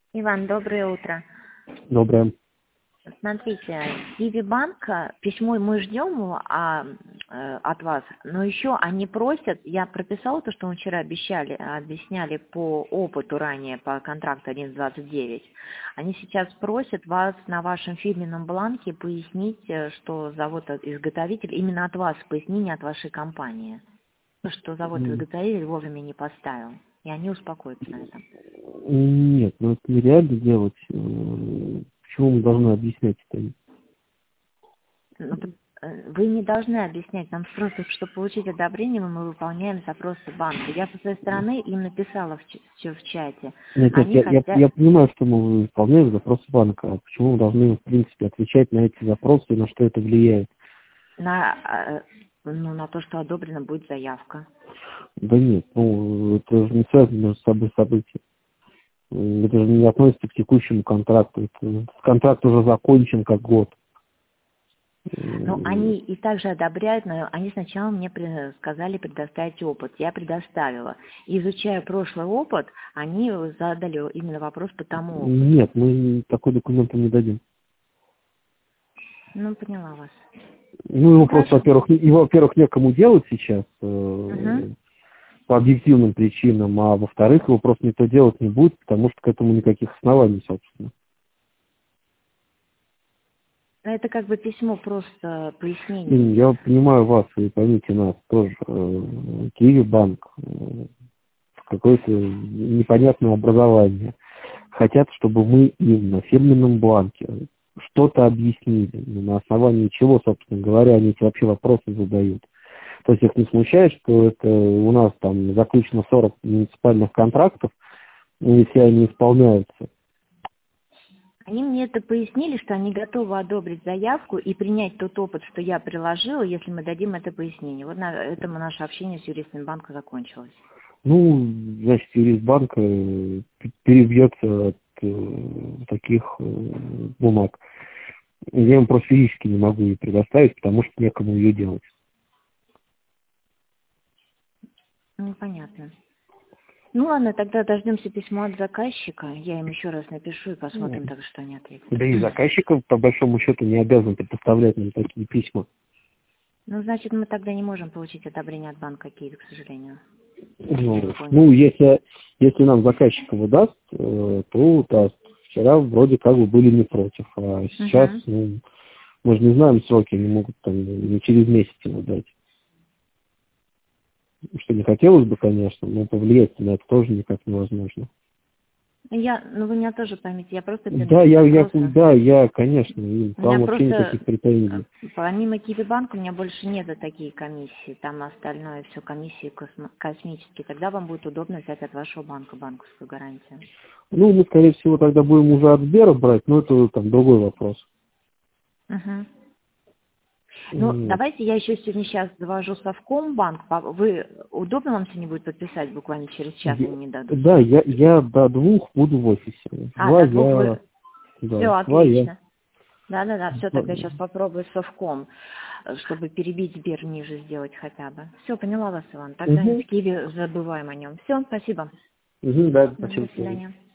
Иван, доброе утро. Доброе. Смотрите, Киви Банк, письмо мы ждем от вас, но еще они просят, я прописала то, что мы вчера объясняли по опыту ранее, по контракту 1129. Они сейчас просят вас на вашем фирменном бланке пояснить, что завод-изготовитель, именно от вас пояснение от вашей компании, что завод-изготовитель вовремя не поставил, и они успокоятся на этом. Нет, ну это нереально делать. Почему мы должны объяснять это? Вы не должны объяснять, нам просто, чтобы получить одобрение, мы выполняем запросы банка. Я со своей стороны им написала в чате. Нет, я понимаю, что мы выполняем запросы банка. А почему мы должны, в принципе, отвечать на эти запросы и на что это влияет? На то, что одобрена будет заявка. Да нет, это же не связано между собой события. Это же не относится к текущему контракту. Контракт уже закончен как год. Они и также одобряют, но они сначала мне сказали предоставить опыт. Я предоставила. И изучая прошлый опыт, они задали именно вопрос по тому опыту. Нет, мы такой документ им не дадим. Поняла вас. Его просто, во-первых, некому делать сейчас по объективным причинам, а во-вторых, его просто никто делать не будет, потому что к этому никаких оснований, собственно. Это как бы письмо, просто пояснение. Я понимаю вас, и поймите нас тоже. Киви Банк, какое-то непонятное образование. Хотят, чтобы мы им на фирменном бланке что-то объяснили. На основании чего, собственно говоря, они эти вообще вопросы задают. То есть их не смущает, что это у нас там заключено 40 муниципальных контрактов, и все они исполняются. Они мне это пояснили, что они готовы одобрить заявку и принять тот опыт, что я приложила, если мы дадим это пояснение. Вот на этом наше общение с юристами банка закончилось. Значит, юрист банка перебьется от таких бумаг. Я им просто физически не могу ее предоставить, потому что некому ее делать. Понятно. Ладно, тогда дождемся письма от заказчика. Я им еще раз напишу и посмотрим, так что они ответят. Да и заказчиков, по большому счету, не обязан предоставлять нам такие письма. Значит, мы тогда не можем получить одобрение от банка Киви, к сожалению. Если нам заказчик его даст, то даст. Вчера вроде как бы были не против, а сейчас, мы же не знаем сроки, они могут там не через месяц его дать. Что не хотелось бы, конечно, но повлиять на это тоже никак невозможно. Вы меня тоже поймите, я просто... Я, конечно, и к вам вообще никаких претензий. Помимо Киви Банка у меня больше нет такие комиссии, там остальное все комиссии космические. Тогда вам будет удобно взять от вашего банка банковскую гарантию. Мы, скорее всего, тогда будем уже от Сбера брать, но это там другой вопрос. Давайте я еще сегодня сейчас завожу Совкомбанк. Вы удобно вам сегодня будет подписать буквально через час, они не дадут? Да, я до 2 буду в офисе. До 2 Все, отлично. Да, все, тогда сейчас попробую Совком, чтобы перебить Сбер ниже сделать хотя бы. Все, поняла вас, Иван. Тогда в Киеве забываем о нем. Все, спасибо. Да, спасибо. До свидания.